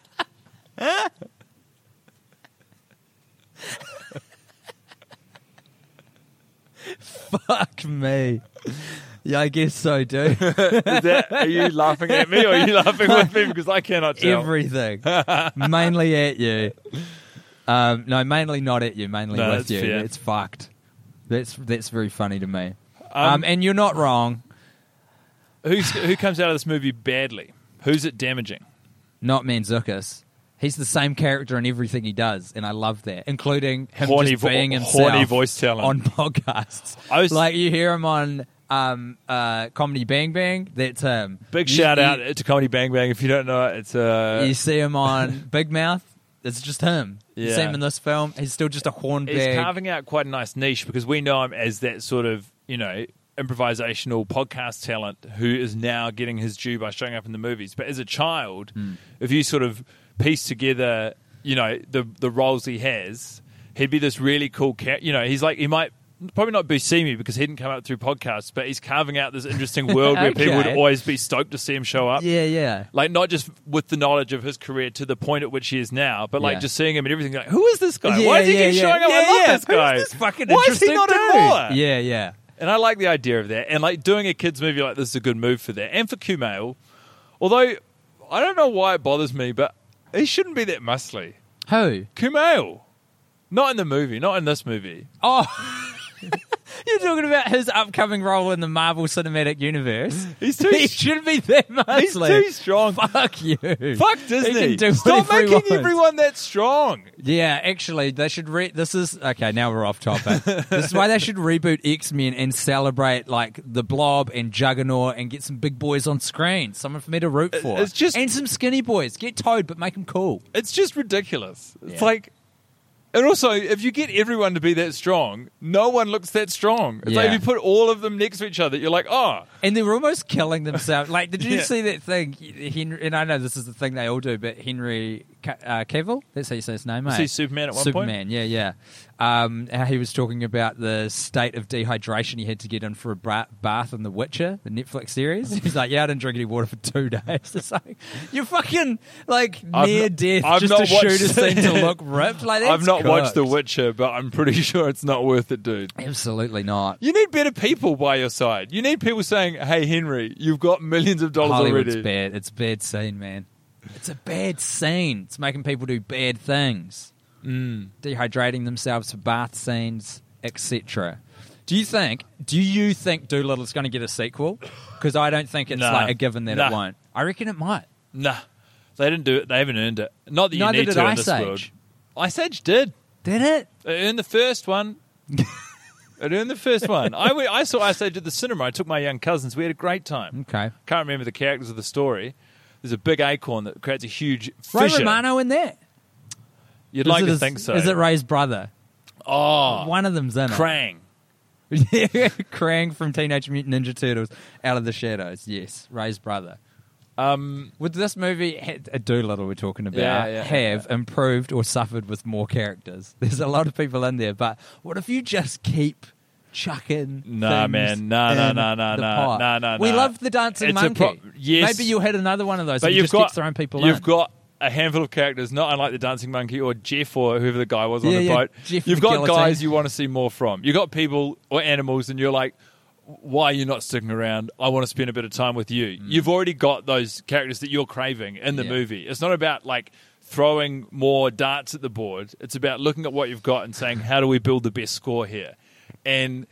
Speaker 5: Fuck me. Yeah, I guess so, dude.
Speaker 4: Is that, are you laughing at me or are you laughing with me? Because I cannot tell.
Speaker 5: Everything. Mainly at you. Um, no, mainly not at you, mainly
Speaker 4: No,
Speaker 5: with
Speaker 4: that's
Speaker 5: you.
Speaker 4: fair.
Speaker 5: It's fucked. That's that's very funny to me.
Speaker 4: Um,
Speaker 5: Um, and you're not wrong.
Speaker 4: Who's, who comes out of this movie badly? Who's it damaging?
Speaker 5: Not Mantzoukas. He's the same character in everything he does, and I love that, including him
Speaker 4: Horny
Speaker 5: just
Speaker 4: vo-
Speaker 5: being himself
Speaker 4: horny voice talent.
Speaker 5: on podcasts.
Speaker 4: I was-
Speaker 5: like you hear him on um, uh, Comedy Bang Bang. That's him.
Speaker 4: Big
Speaker 5: You-
Speaker 4: shout
Speaker 5: you-
Speaker 4: out to Comedy Bang Bang. If you don't know it, it's uh,
Speaker 5: You see him on Big Mouth. It's just him. You see
Speaker 4: Yeah.
Speaker 5: him in this film. He's still just a horn
Speaker 4: he's
Speaker 5: bag.
Speaker 4: carving out quite a nice niche because we know him as that sort of, you know, improvisational podcast talent who is now getting his due by showing up in the movies. But as a child, if you sort of piece together, you know, the the roles he has, he'd be this really cool cat. You know, he's like, he might probably not be see me because he didn't come out through podcasts, but he's carving out this interesting world where people would
Speaker 5: Okay.
Speaker 4: always be stoked to see him show up.
Speaker 5: Yeah, yeah.
Speaker 4: Like, not just with the knowledge of his career to the point at which he is now, but like
Speaker 5: Yeah.
Speaker 4: just seeing him and everything. Like, who is this guy?
Speaker 5: Yeah,
Speaker 4: Why does he
Speaker 5: yeah,
Speaker 4: keep
Speaker 5: yeah.
Speaker 4: showing up?
Speaker 5: Yeah,
Speaker 4: I love
Speaker 5: yeah.
Speaker 4: this guy.
Speaker 5: Who's this fucking
Speaker 4: Why is he
Speaker 5: interesting
Speaker 4: not in
Speaker 5: dude?
Speaker 4: more?
Speaker 5: Yeah, yeah.
Speaker 4: And I like the idea of that. And like doing a kids movie like this is a good move for that. And for Kumail, although I don't know why it bothers me, but he shouldn't be that muscly.
Speaker 5: Who?
Speaker 4: Kumail. Not in the movie, not in this movie.
Speaker 5: Oh, you're talking about his upcoming role in the Marvel Cinematic Universe.
Speaker 4: He's too
Speaker 5: He shouldn't be that
Speaker 4: He's
Speaker 5: muscly.
Speaker 4: too strong.
Speaker 5: Fuck you.
Speaker 4: Fuck Disney.
Speaker 5: He can do
Speaker 4: Stop
Speaker 5: whatever he
Speaker 4: making
Speaker 5: wants.
Speaker 4: everyone that strong.
Speaker 5: Yeah, actually, they should re- this is okay, now we're off topic. This is why they should reboot X-Men and celebrate like the Blob and Juggernaut and get some big boys on screen, someone for me to root for.
Speaker 4: It's just-
Speaker 5: and some skinny boys. Get Toad, but make them cool.
Speaker 4: It's just ridiculous. It's
Speaker 5: Yeah.
Speaker 4: like, and also, if you get everyone to be that strong, no one looks that strong. It's like
Speaker 5: Yeah.
Speaker 4: if you put all of them next to each other, you're like, oh,
Speaker 5: And they were almost killing themselves. Like, did you
Speaker 4: Yeah.
Speaker 5: see that thing? Henry, and I know this is the thing they all do, but Henry Ca- uh, Cavill. That's how you say his name, mate.
Speaker 4: Was he Superman at one
Speaker 5: Superman,
Speaker 4: point?
Speaker 5: yeah, yeah. Um, how he was talking about the state of dehydration he had to get in for a bra- bath in The Witcher, the Netflix series. He's like, yeah, I didn't drink any water for two days. It's like, you're fucking, like,
Speaker 4: I've
Speaker 5: near
Speaker 4: not-
Speaker 5: death
Speaker 4: I've
Speaker 5: just
Speaker 4: not
Speaker 5: to shoot a
Speaker 4: watched-
Speaker 5: scene to look ripped. Like, that's
Speaker 4: I've not watched The
Speaker 5: cooked.
Speaker 4: Witcher, but I'm pretty sure it's not worth it, dude.
Speaker 5: Absolutely not.
Speaker 4: You need better people by your side. You need people saying, hey, Henry, you've got millions of dollars
Speaker 5: Hollywood's
Speaker 4: already.
Speaker 5: bad. It's a bad scene, man. It's a bad scene. It's making people do bad things.
Speaker 4: Mm.
Speaker 5: Dehydrating themselves for bath scenes, et cetera. Do you think? Do you think Doolittle's going to get a sequel? Because I don't think it's
Speaker 4: Nah.
Speaker 5: like a given that
Speaker 4: Nah.
Speaker 5: it won't. I reckon it might.
Speaker 4: Nah. They didn't do it. They haven't earned it. Not that you
Speaker 5: Neither
Speaker 4: need
Speaker 5: did
Speaker 4: to in
Speaker 5: Ice
Speaker 4: this
Speaker 5: Age.
Speaker 4: world. Ice Age did.
Speaker 5: Did it?
Speaker 4: It earned the first one. It earned the first one. I, went- I saw Ice Age at the cinema. I took my young cousins. We had a great time.
Speaker 5: Okay.
Speaker 4: Can't remember the characters of the story. There's a big acorn that creates a huge
Speaker 5: Ray
Speaker 4: fissure.
Speaker 5: Romano in that?
Speaker 4: You'd
Speaker 5: Is
Speaker 4: like
Speaker 5: it
Speaker 4: to
Speaker 5: his-
Speaker 4: think so.
Speaker 5: Is it Ray's brother?
Speaker 4: Oh,
Speaker 5: One of them's in
Speaker 4: Krang.
Speaker 5: it. Yeah, Krang from Teenage Mutant Ninja Turtles, Out of the Shadows. Yes, Ray's brother.
Speaker 4: Um,
Speaker 5: Would this movie, a Doolittle we're talking about,
Speaker 4: Yeah, yeah,
Speaker 5: have
Speaker 4: yeah.
Speaker 5: improved or suffered with more characters? There's a lot of people in there, but what if you just keep chucking
Speaker 4: Nah,
Speaker 5: things
Speaker 4: man. Nah, nah,
Speaker 5: in
Speaker 4: nah, nah,
Speaker 5: the
Speaker 4: nah,
Speaker 5: pot?
Speaker 4: nah, nah,
Speaker 5: We
Speaker 4: nah.
Speaker 5: love the dancing
Speaker 4: It's a
Speaker 5: monkey.
Speaker 4: pro- yes.
Speaker 5: Maybe you'll hit another one of those
Speaker 4: but
Speaker 5: and you
Speaker 4: you've
Speaker 5: just
Speaker 4: got
Speaker 5: keep throwing people
Speaker 4: You've
Speaker 5: in.
Speaker 4: got a handful of characters, not unlike the Dancing Monkey or Jeff or whoever the guy was on
Speaker 5: Yeah,
Speaker 4: the
Speaker 5: yeah,
Speaker 4: boat.
Speaker 5: Jeff
Speaker 4: You've
Speaker 5: the
Speaker 4: got
Speaker 5: guillotine.
Speaker 4: guys you want to see more from. You've got people or animals, and you're like, why are you not sticking around? I want to spend a bit of time with you. You've already got those characters that you're craving in the
Speaker 5: Yeah.
Speaker 4: movie. It's not about like throwing more darts at the board. It's about looking at what you've got and saying, how do we build the best score here? And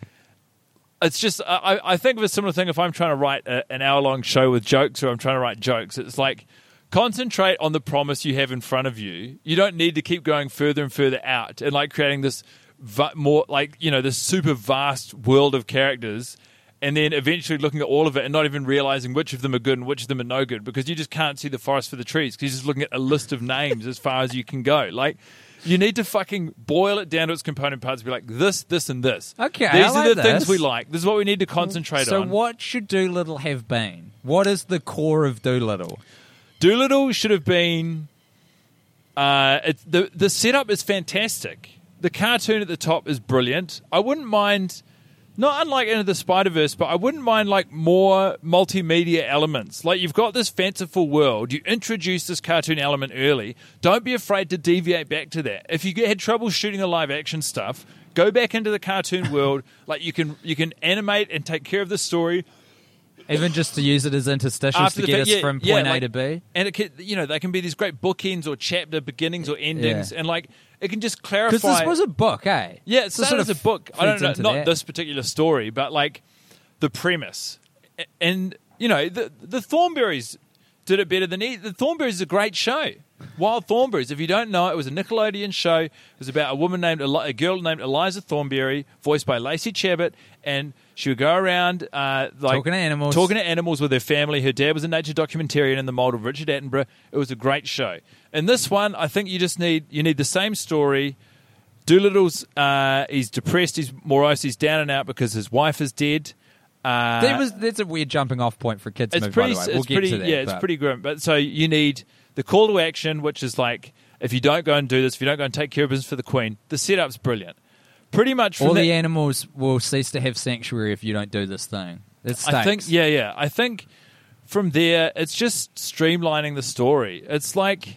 Speaker 4: it's just, I, I think of a similar thing if I'm trying to write a, an hour-long show with jokes or I'm trying to write jokes. It's like, concentrate on the promise you have in front of you. You don't need to keep going further and further out and like creating this va- more like, you know, this super vast world of characters and then eventually looking at all of it and not even realizing which of them are good and which of them are no good because you just can't see the forest for the trees because you're just looking at a list of names as far as you can go. Like, you need to fucking boil it down to its component parts and be like, this, this, and this.
Speaker 5: Okay,
Speaker 4: These
Speaker 5: I
Speaker 4: are
Speaker 5: like
Speaker 4: the things
Speaker 5: this.
Speaker 4: we like. This is what we need to concentrate
Speaker 5: So
Speaker 4: on.
Speaker 5: what should Doolittle have been? What is the core of Doolittle?
Speaker 4: Doolittle should have been. Uh, it, the the setup is fantastic. The cartoon at the top is brilliant. I wouldn't mind, not unlike Into the Spider-Verse, but I wouldn't mind like more multimedia elements. Like you've got this fanciful world. You introduce this cartoon element early. Don't be afraid to deviate back to that. If you had trouble shooting the live action stuff, go back into the cartoon world. Like you can you can animate and take care of the story.
Speaker 5: Even just to use it as interstitials
Speaker 4: After
Speaker 5: to
Speaker 4: the
Speaker 5: get
Speaker 4: fact,
Speaker 5: us
Speaker 4: yeah,
Speaker 5: from
Speaker 4: yeah,
Speaker 5: point A
Speaker 4: like-
Speaker 5: to B?
Speaker 4: And it can, you know, they can be these great bookends or chapter beginnings or endings,
Speaker 5: Yeah.
Speaker 4: and like it can just clarify.
Speaker 5: Because this was a book, eh?
Speaker 4: yeah, it
Speaker 5: So
Speaker 4: started
Speaker 5: sort
Speaker 4: as
Speaker 5: of
Speaker 4: a book. I don't
Speaker 5: feeds
Speaker 4: know,
Speaker 5: into
Speaker 4: not
Speaker 5: that.
Speaker 4: this particular story, but like the premise, A- and you know, the the Thornberrys did it better than he. The Thornberrys is a great show. Wild Thornberrys. If you don't know, it was a Nickelodeon show. It was about a woman named Eli- a girl named Eliza Thornberry, voiced by Lacey Chabot, and she would go around uh, like
Speaker 5: Talking to animals.
Speaker 4: talking to animals with her family. Her dad was a nature documentarian in the mold of Richard Attenborough. It was a great show. In this one, I think you just need you need the same story. Doolittle's uh, he's depressed, he's morose, he's down and out because his wife is dead. Uh,
Speaker 5: That was that's a weird jumping off point for a kids
Speaker 4: it's
Speaker 5: movie,
Speaker 4: pretty,
Speaker 5: by the way. We'll
Speaker 4: it's
Speaker 5: get
Speaker 4: pretty,
Speaker 5: to that.
Speaker 4: yeah, it's
Speaker 5: but-
Speaker 4: pretty grim. But so you need the call to action, which is like if you don't go and do this, if you don't go and take care of business for the Queen, the setup's brilliant. Pretty much from
Speaker 5: All
Speaker 4: that,
Speaker 5: the animals will cease to have sanctuary if you don't do this thing. It stakes.
Speaker 4: I think, yeah, yeah. I think from there, it's just streamlining the story. It's like,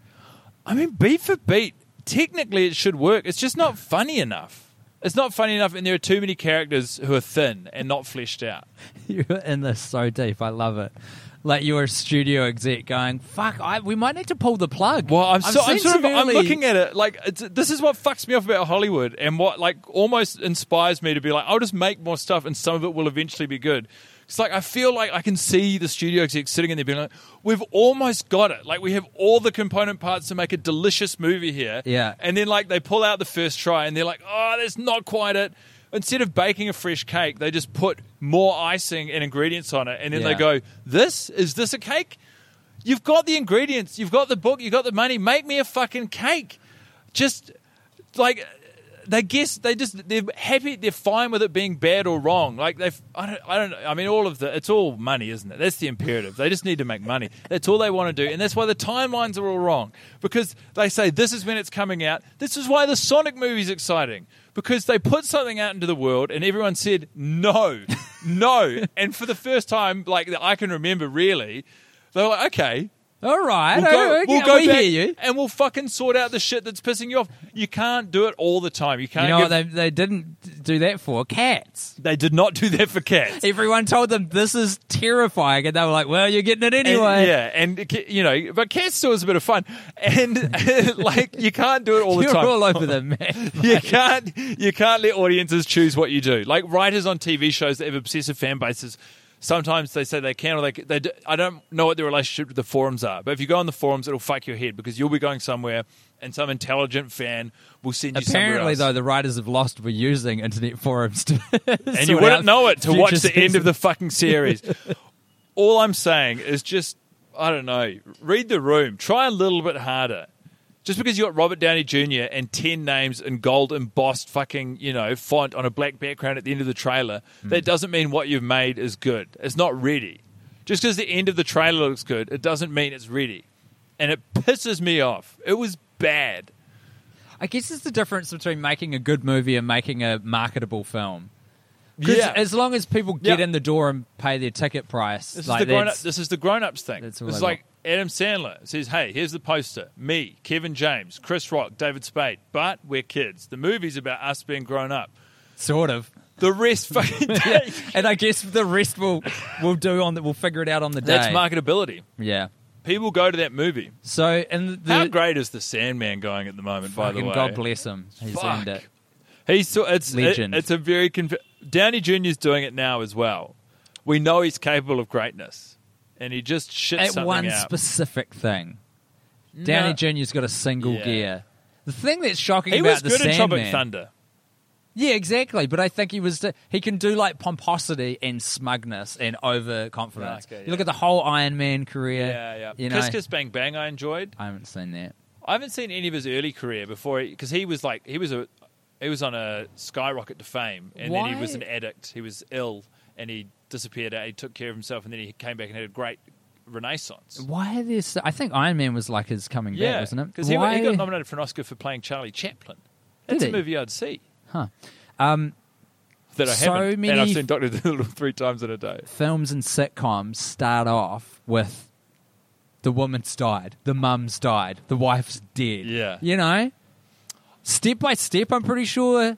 Speaker 4: I mean, beat for beat, technically it should work. It's just not funny enough. It's not funny enough, and there are too many characters who are thin and not fleshed out.
Speaker 5: You're in this so deep. I love it. Like you're a studio exec going, fuck, I, we might need to pull the plug.
Speaker 4: Well, I'm, so, I'm
Speaker 5: seen
Speaker 4: sort of
Speaker 5: some
Speaker 4: I'm
Speaker 5: early-
Speaker 4: looking at it like it's, this is what fucks me off about Hollywood, and what like almost inspires me to be like, I'll just make more stuff, and some of it will eventually be good. It's like I feel like I can see the studio execs sitting in there being like, we've almost got it. Like we have all the component parts to make a delicious movie here.
Speaker 5: Yeah.
Speaker 4: And then like they pull out the first try, and they're like, oh, that's not quite it. Instead of baking a fresh cake, they just put more icing and ingredients on it, and then
Speaker 5: Yeah.
Speaker 4: they go, this? Is this a cake? You've got the ingredients, you've got the book, you've got the money. Make me a fucking cake. Just like they guess they just they're happy, they're fine with it being bad or wrong. Like they've, I don't, I don't. I mean, all of the, it's all money, isn't it? That's the imperative. They just need to make money. That's all they want to do, and that's why the timelines are all wrong. Because they say this is when it's coming out. This is why the Sonic movie's exciting. Because they put something out into the world, and everyone said no, no, and for the first time, like that I can remember, really, they were like, okay.
Speaker 5: All right,
Speaker 4: We'll go,
Speaker 5: okay,
Speaker 4: we'll go
Speaker 5: we
Speaker 4: back
Speaker 5: hear you.
Speaker 4: and we'll fucking sort out the shit that's pissing you off. You can't do it all the time. You can't.
Speaker 5: You know
Speaker 4: give,
Speaker 5: what they, they didn't do that for? Cats.
Speaker 4: They did not do that for Cats.
Speaker 5: Everyone told them this is terrifying, and they were like, well, you're getting it
Speaker 4: And,
Speaker 5: anyway.
Speaker 4: yeah, and you know, but Cats still is a bit of fun, and like you can't do it all the
Speaker 5: You're
Speaker 4: time.
Speaker 5: all over the map.
Speaker 4: You can't. You can't let audiences choose what you do. Like writers on T V shows that have obsessive fan bases. Sometimes they say they can, or they, they do, I don't know what their relationship with the forums are. But if you go on the forums, it'll fuck your head because you'll be going somewhere, and some intelligent fan will send you somewhere
Speaker 5: Apparently,
Speaker 4: else.
Speaker 5: though, the writers of Lost were using internet forums to
Speaker 4: And you wouldn't know it to watch the end of the fucking series. All I'm saying is just, I don't know, read the room. Try a little bit harder. Just because you got Robert Downey Junior and ten names in gold embossed fucking, you know, font on a black background at the end of the trailer, mm. that doesn't mean what you've made is good. It's not ready. Just because the end of the trailer looks good, it doesn't mean it's ready. And it pisses me off. It was bad.
Speaker 5: I guess it's the difference between making a good movie and making a marketable film. Yeah. As long as people get
Speaker 4: yeah.
Speaker 5: in the door and pay their ticket price.
Speaker 4: This,
Speaker 5: like
Speaker 4: is, the grown up, this is the grown-ups thing.
Speaker 5: That's
Speaker 4: It's like Adam Sandler says, hey, here's the poster. Me, Kevin James, Chris Rock, David Spade. But we're kids. The movie's about us being grown up.
Speaker 5: Sort of.
Speaker 4: The rest fucking
Speaker 5: yeah. And I guess the rest we'll, we'll do on the, we'll figure it out on the day.
Speaker 4: That's marketability.
Speaker 5: Yeah.
Speaker 4: People go to that movie.
Speaker 5: So, and the,
Speaker 4: How great is the Sandman going at the moment, by the way?
Speaker 5: God bless him. He's
Speaker 4: Fuck.
Speaker 5: earned it.
Speaker 4: He's so, it's,
Speaker 5: Legend.
Speaker 4: It, it's a very... Conv- Downey Junior's doing it now as well. We know he's capable of greatness. And he just shits
Speaker 5: At
Speaker 4: something
Speaker 5: one
Speaker 4: out.
Speaker 5: specific thing. Downey
Speaker 4: No.
Speaker 5: Junior's got a single
Speaker 4: Yeah.
Speaker 5: gear. The thing that's shocking
Speaker 4: He
Speaker 5: about
Speaker 4: was
Speaker 5: the
Speaker 4: good in
Speaker 5: Sandman...
Speaker 4: Tropic Thunder.
Speaker 5: Yeah, exactly. But I think he was he can do like pomposity and smugness and overconfidence.
Speaker 4: Okay, yeah.
Speaker 5: You look at the whole Iron Man career.
Speaker 4: Yeah, yeah.
Speaker 5: You know,
Speaker 4: Kiss Kiss Bang Bang I enjoyed.
Speaker 5: I haven't seen that.
Speaker 4: I haven't seen any of his early career before because he, he was like he was a he was on a skyrocket to fame, and
Speaker 5: Why?
Speaker 4: then he was an addict. He was ill, and he disappeared out. He took care of himself, and then he came back and had a great renaissance.
Speaker 5: Why are there so, I think Iron Man was like his coming
Speaker 4: Yeah,
Speaker 5: back, wasn't it?
Speaker 4: because he,
Speaker 5: Why-
Speaker 4: he got nominated for an Oscar for playing Charlie Chaplin. That's
Speaker 5: Did
Speaker 4: a
Speaker 5: he?
Speaker 4: movie I'd see
Speaker 5: Huh. Um,
Speaker 4: that I
Speaker 5: So
Speaker 4: haven't,
Speaker 5: many
Speaker 4: and I've seen Doctor Dolittle three times in a day.
Speaker 5: films and sitcoms start off with the woman's died, the mum's died, the wife's dead.
Speaker 4: Yeah.
Speaker 5: You know? Step by step, I'm pretty sure.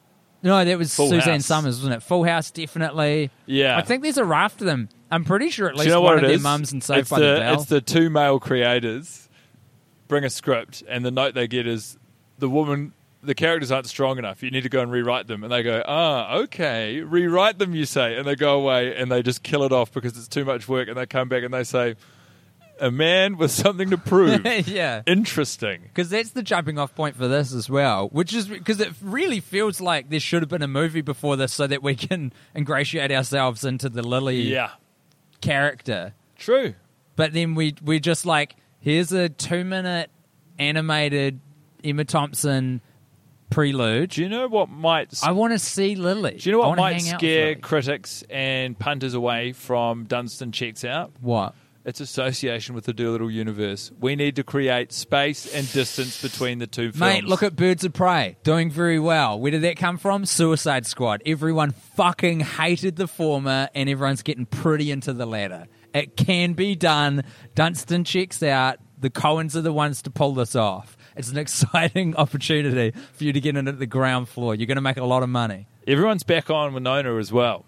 Speaker 5: No, that was
Speaker 4: Full
Speaker 5: Suzanne
Speaker 4: House.
Speaker 5: Summers, wasn't it? Full House, definitely.
Speaker 4: Yeah.
Speaker 5: I think there's a raft of them. I'm pretty sure at
Speaker 4: Do
Speaker 5: least
Speaker 4: you know
Speaker 5: one
Speaker 4: what
Speaker 5: of
Speaker 4: it
Speaker 5: their
Speaker 4: is?
Speaker 5: mums in Saved
Speaker 4: it's
Speaker 5: by
Speaker 4: the,
Speaker 5: the Bell.
Speaker 4: It's the two male creators bring a script, and the note they get is the woman, the characters aren't strong enough. You need to go and rewrite them. And they go, ah, okay, rewrite them, you say. And they go away, and they just kill it off because it's too much work. And they come back and they say, a man with something to prove.
Speaker 5: yeah.
Speaker 4: Interesting.
Speaker 5: Because that's the jumping off point for this as well, which is because it really feels like there should have been a movie before this so that we can ingratiate ourselves into the Lily
Speaker 4: Yeah.
Speaker 5: character.
Speaker 4: True.
Speaker 5: But then we we just like, here's a two minute animated Emma Thompson prelude.
Speaker 4: Do you know what might...
Speaker 5: I want to see Lily.
Speaker 4: Do you know
Speaker 5: I
Speaker 4: what
Speaker 5: wanna
Speaker 4: might
Speaker 5: hang out with
Speaker 4: scare
Speaker 5: Lily.
Speaker 4: critics and punters away from Dunstan Checks Out?
Speaker 5: What?
Speaker 4: Its association with the Doolittle universe. We need to create space and distance between the two films.
Speaker 5: Mate, look at Birds of Prey. Doing very well. Where did that come from? Suicide Squad. Everyone fucking hated the former and everyone's getting pretty into the latter. It can be done. Dunstan checks out. The Coens are the ones to pull this off. It's an exciting opportunity for you to get in at the ground floor. You're going to make a lot of money.
Speaker 4: Everyone's back on Winona as well.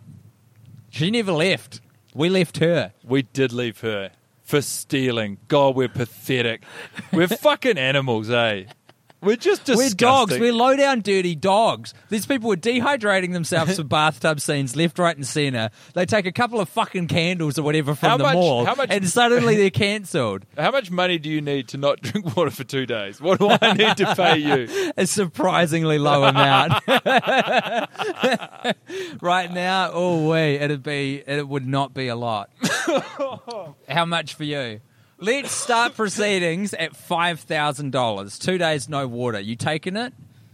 Speaker 5: She never left. We left her.
Speaker 4: We did leave her for stealing. God, we're pathetic. We're fucking animals, eh? We're just disgusting.
Speaker 5: We're dogs. We're low down, dirty dogs. These people were dehydrating themselves for bathtub scenes left, right, and centre. They take a couple of fucking candles or whatever from
Speaker 4: How
Speaker 5: the
Speaker 4: much-
Speaker 5: mall,
Speaker 4: how much-
Speaker 5: and suddenly they're cancelled.
Speaker 4: How much money do you need to not drink water for two days? What do I need to pay you?
Speaker 5: A surprisingly low amount. Right now, oh wait, it'd be it would not be a lot. How much for you? Let's start proceedings at five thousand dollars. Two days, no water. You taking it?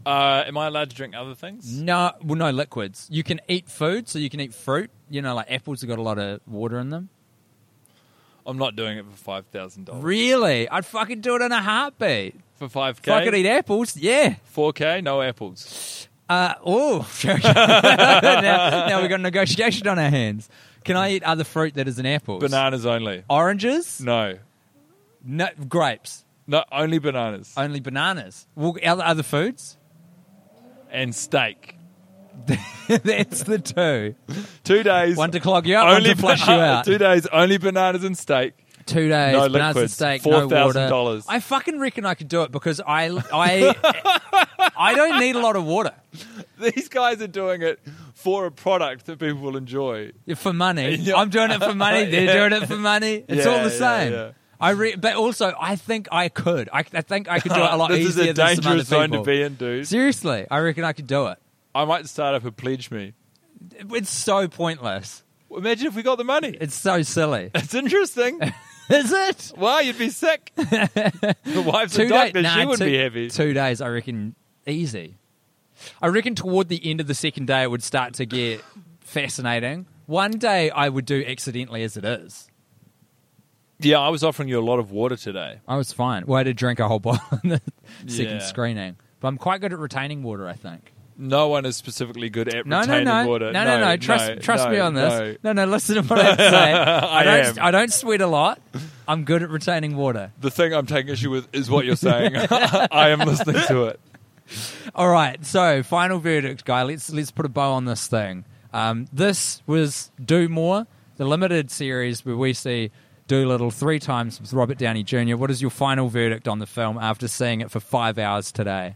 Speaker 4: Uh, am I allowed to drink other things?
Speaker 5: No, well, no liquids. You can eat food, so you can eat fruit. You know, like apples have got a lot of water in them.
Speaker 4: I'm not doing it for five thousand dollars.
Speaker 5: Really? I'd fucking do it in a heartbeat.
Speaker 4: For five K?
Speaker 5: If I could eat apples, yeah.
Speaker 4: four K, no apples.
Speaker 5: Uh, oh, now, now we've got a negotiation on our hands. Can I eat other fruit that isn't apples?
Speaker 4: Bananas only.
Speaker 5: Oranges?
Speaker 4: No.
Speaker 5: No, grapes.
Speaker 4: No, only bananas.
Speaker 5: Only bananas. Well, other, other foods?
Speaker 4: And steak.
Speaker 5: That's the two.
Speaker 4: Two days.
Speaker 5: One to clog you up,
Speaker 4: only
Speaker 5: one to flush you out.
Speaker 4: Two days, only bananas and steak.
Speaker 5: Two days,
Speaker 4: No
Speaker 5: bananas
Speaker 4: liquids,
Speaker 5: and steak,
Speaker 4: four
Speaker 5: no water.
Speaker 4: thousand dollars.
Speaker 5: I fucking reckon I could do it because I, I, I don't need a lot of water.
Speaker 4: These guys are doing it for a product that people will enjoy.
Speaker 5: For money.
Speaker 4: Yeah.
Speaker 5: I'm doing it for money. They're
Speaker 4: Yeah.
Speaker 5: doing it for money. It's
Speaker 4: Yeah,
Speaker 5: all the
Speaker 4: yeah,
Speaker 5: same.
Speaker 4: yeah.
Speaker 5: I re- but also, I think I could. I, I think I could do it a lot
Speaker 4: this
Speaker 5: easier
Speaker 4: is a
Speaker 5: than some other
Speaker 4: dangerous zone
Speaker 5: people.
Speaker 4: to be in, dude.
Speaker 5: Seriously, I reckon I could do it.
Speaker 4: I might start up a Pledge Me.
Speaker 5: It's so pointless.
Speaker 4: Imagine if we got the money.
Speaker 5: It's so silly.
Speaker 4: It's interesting.
Speaker 5: Is it?
Speaker 4: Wow, you'd be sick. The wife's a
Speaker 5: Two
Speaker 4: doctor.
Speaker 5: day- nah,
Speaker 4: she would
Speaker 5: two-
Speaker 4: be heavy.
Speaker 5: Two days, I reckon, easy. I reckon toward the end of the second day, it would start to get fascinating. One day, I would do accidentally as it is.
Speaker 4: Yeah, I was offering you a lot of water today.
Speaker 5: I was fine. Well, I had to drink a whole bottle in the second
Speaker 4: Yeah.
Speaker 5: screening. But I'm quite good at retaining water, I think.
Speaker 4: No one is specifically good at
Speaker 5: No, no,
Speaker 4: retaining
Speaker 5: no.
Speaker 4: water.
Speaker 5: No, no, no. Trust,
Speaker 4: no,
Speaker 5: trust
Speaker 4: no,
Speaker 5: me on this.
Speaker 4: no.
Speaker 5: No, no, listen to what I have to say. I,
Speaker 4: I
Speaker 5: don't,
Speaker 4: am.
Speaker 5: I don't sweat a lot. I'm good at retaining water.
Speaker 4: The thing I'm taking issue with is what you're saying. I am listening to it.
Speaker 5: All right, so final verdict, guy. Let's let's put a bow on this thing. Um, this was Do More, the limited series where we see Doolittle three times with Robert Downey Junior What is your final verdict on the film after seeing it for five hours today?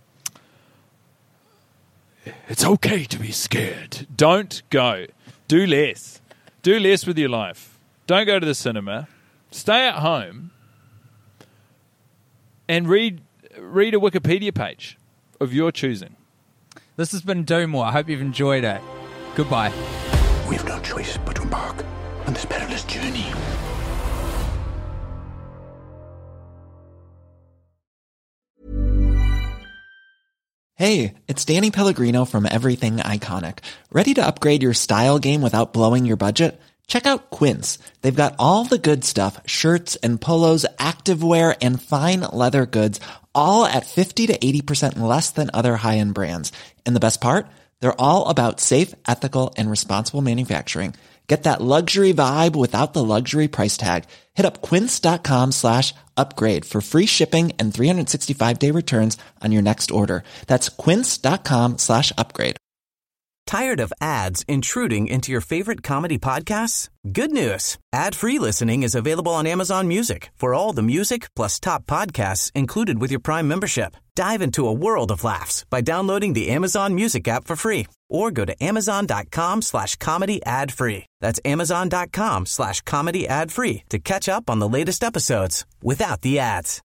Speaker 4: It's okay to be scared. Don't go. Do less. Do less with your life. Don't go to the cinema. Stay at home and read read a Wikipedia page of your choosing.
Speaker 5: This has been Do More. I hope you've enjoyed it. Goodbye.
Speaker 3: We've no choice but to embark on this perilous journey.
Speaker 9: Hey, it's Danny Pellegrino from Everything Iconic. Ready to upgrade your style game without blowing your budget? Check out Quince. They've got all the good stuff, shirts and polos, activewear, and fine leather goods, all at fifty to eighty percent less than other high-end brands. And the best part? They're all about safe, ethical, and responsible manufacturing. Get that luxury vibe without the luxury price tag. Hit up quince.com slash upgrade for free shipping and three sixty-five day returns on your next order. That's quince.com slash upgrade.
Speaker 8: Tired of ads intruding into your favorite comedy podcasts? Good news. Ad-free listening is available on Amazon Music for all the music plus top podcasts included with your Prime membership. Dive into a world of laughs by downloading the Amazon Music app for free or go to amazon.com slash comedy ad free. That's amazon.com slash comedy ad free to catch up on the latest episodes without the ads.